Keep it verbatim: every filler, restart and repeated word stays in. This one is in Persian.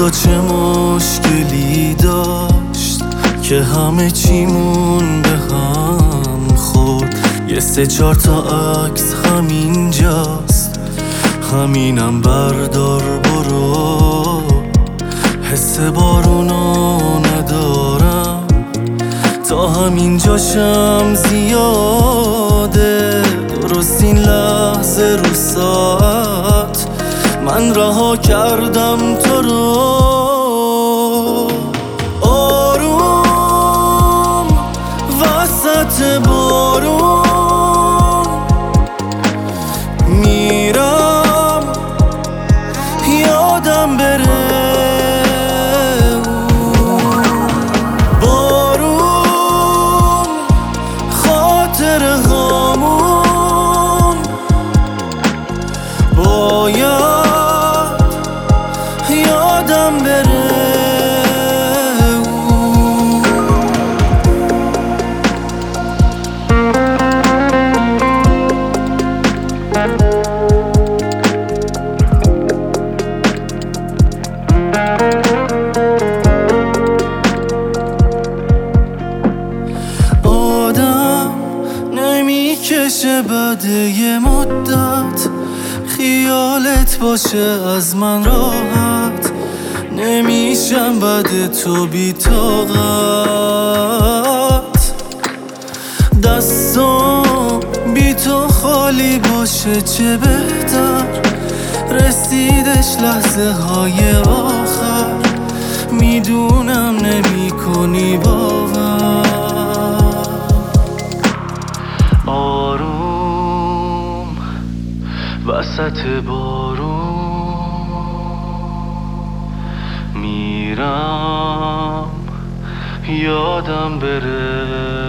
روزا چه مشکلی داشت که همه چیمون به هم خورد. یه سه چار تا عکس همینجاست، همینم بردار برو. حس بارونو ندارم، تا همینجاشم زیاده. درست این لحظه رو ساعت من رها کردم تو رو. آروم وسط بارون میرم، یادم بره بارون خاطر هامون باید یادم بره. آدم نمیکشه بعد یه مدت خیالت باشه از من راحت. نمیشم بعد تو بی طاقت، دستم بی تو خالی باشه چه بهتر. رسیدش لحظه های آخر، میدونم نمی کنی باور. آروم وسط بارون میرم، یادم بره